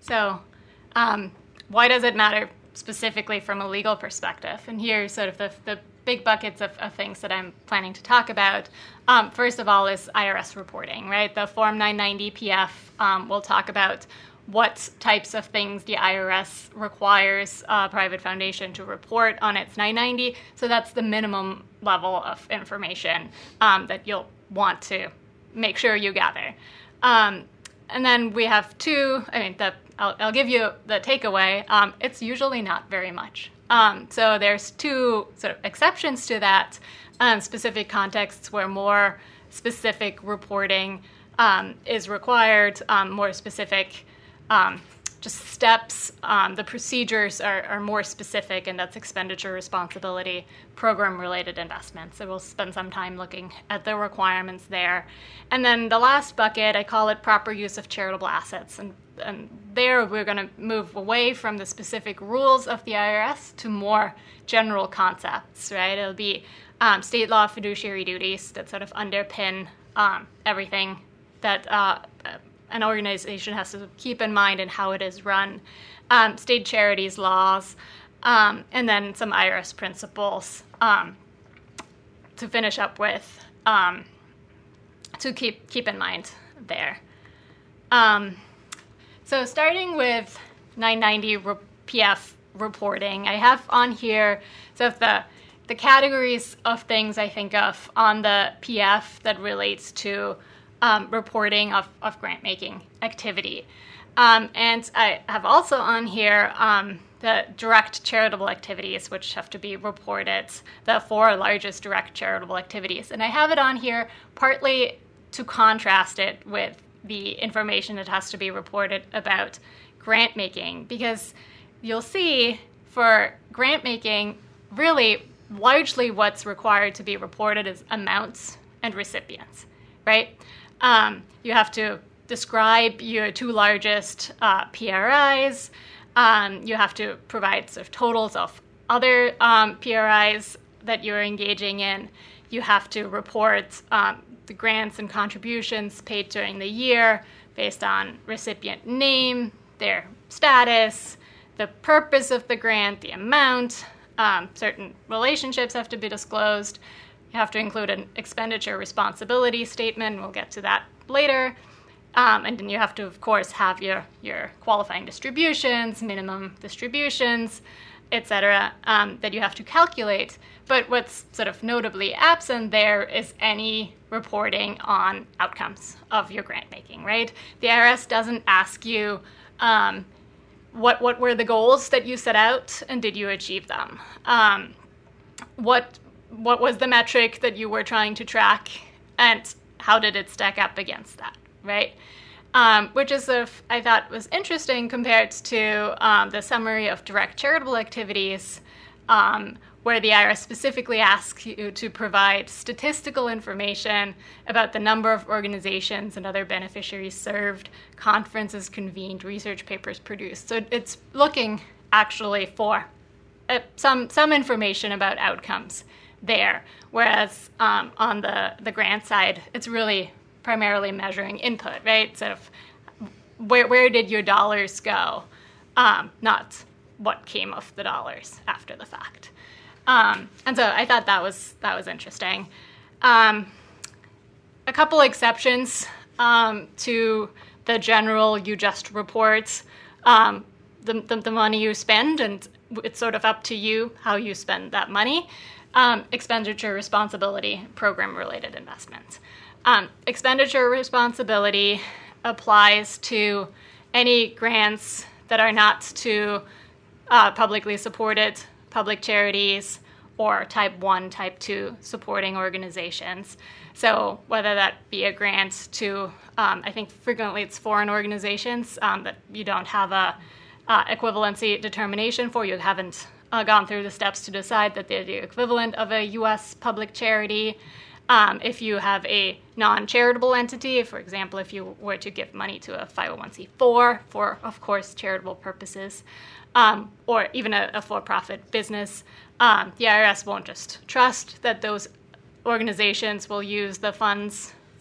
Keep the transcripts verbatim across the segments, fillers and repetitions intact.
So um, why does it matter specifically from a legal perspective? And here's sort of the, the big buckets of, of things that I'm planning to talk about. Um, first of all is I R S reporting, right? The Form nine ninety P F um, will talk about what types of things the I R S requires a private foundation to report on its nine ninety. So that's the minimum level of information um, that you'll want to make sure you gather. Um, and then we have two, I mean, the, I'll, I'll give you the takeaway. Um, it's usually not very much. Um, so there's two sort of exceptions to that, um, specific contexts where more specific reporting um, is required, um, more specific um, just steps. Um, the procedures are, are more specific, and that's expenditure responsibility, program-related investments. So we'll spend some time looking at the requirements there. And then the last bucket, I call it proper use of charitable assets. And, and there we're going to move away from the specific rules of the I R S to more general concepts, right? It'll be um, state law fiduciary duties that sort of underpin um, everything that uh, an organization has to keep in mind and how it is run, um, state charities laws, um, and then some I R S principles um, to finish up with um, to keep keep in mind there. Um, so starting with nine ninety P F reporting, I have on here so if the the categories of things I think of on the P F that relates to Um, reporting of, of grant-making activity. Um, and I have also on here um, the direct charitable activities, which have to be reported, the four largest direct charitable activities. And I have it on here partly to contrast it with the information that has to be reported about grant-making, because you'll see for grant-making, really largely what's required to be reported is amounts and recipients, right? Um, you have to describe your two largest uh, P R Is. Um, you have to provide sort of totals of other um, P R Is that you're engaging in. You have to report um, the grants and contributions paid during the year based on recipient name, their status, the purpose of the grant, the amount. Um, certain relationships have to be disclosed. You have to include an expenditure responsibility statement. We'll get to that later. Um, and then you have to, of course, have your, your qualifying distributions, minimum distributions, et cetera, um, that you have to calculate. But what's sort of notably absent there is any reporting on outcomes of your grant making, right? The I R S doesn't ask you um, what, what were the goals that you set out and did you achieve them? Um, what What was the metric that you were trying to track, and how did it stack up against that, right? Um, which is, sort of, I thought, was interesting compared to um, the summary of direct charitable activities, um, where the I R S specifically asks you to provide statistical information about the number of organizations and other beneficiaries served, conferences convened, research papers produced. So it's looking actually for uh, some some information about outcomes there, whereas um, on the, the grant side, it's really primarily measuring input, right? So if, where where did your dollars go, um, not what came of the dollars after the fact. Um, and so I thought that was that was interesting. Um, a couple exceptions um, to the general you just report um, the, the the money you spend, and it's sort of up to you how you spend that money. Um, expenditure responsibility, program-related investments. Um, expenditure responsibility applies to any grants that are not to uh, publicly supported public charities or type one, type two supporting organizations. So whether that be a grant to, um, I think frequently it's foreign organizations um, that you don't have a uh, equivalency determination for, you haven't Uh, gone through the steps to decide that they're the equivalent of a U S public charity. Um, if you have a non-charitable entity, for example, if you were to give money to a five oh one c four for, of course, charitable purposes, um, or even a, a for-profit business, um, the I R S won't just trust that those organizations will use the funds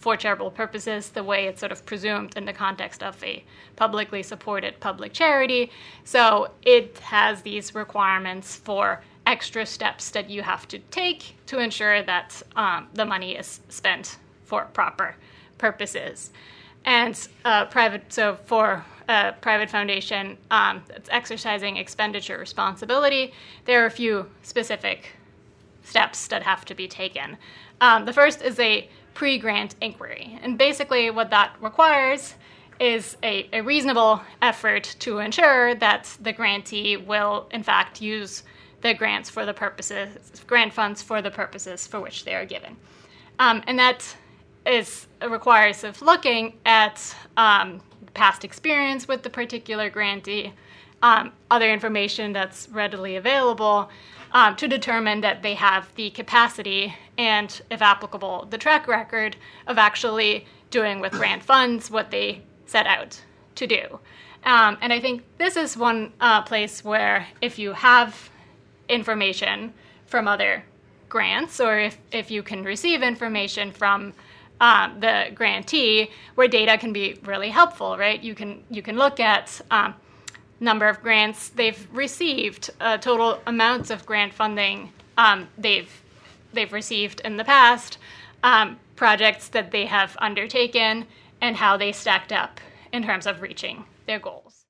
for charitable purposes the way it's sort of presumed in the context of a publicly supported public charity. So it has these requirements for extra steps that you have to take to ensure that um, the money is spent for proper purposes. And uh, private, so for a private foundation um, that's exercising expenditure responsibility, there are a few specific steps that have to be taken. Um, the first is a pre-grant inquiry. And basically what that requires is a, a reasonable effort to ensure that the grantee will, in fact, use the grants for the purposes, grant funds for the purposes for which they are given. Um, and that is requires of looking at um, past experience with the particular grantee, um, other information that's readily available, um, to determine that they have the capacity and, if applicable, the track record of actually doing with grant funds what they set out to do. Um, and I think this is one uh, place where if you have information from other grants, or if, if you can receive information from um, the grantee, where data can be really helpful, right? You can you can look at um, number of grants they've received, uh, total amounts of grant funding um, they've they've received in the past, um, projects that they have undertaken, and how they stacked up in terms of reaching their goals.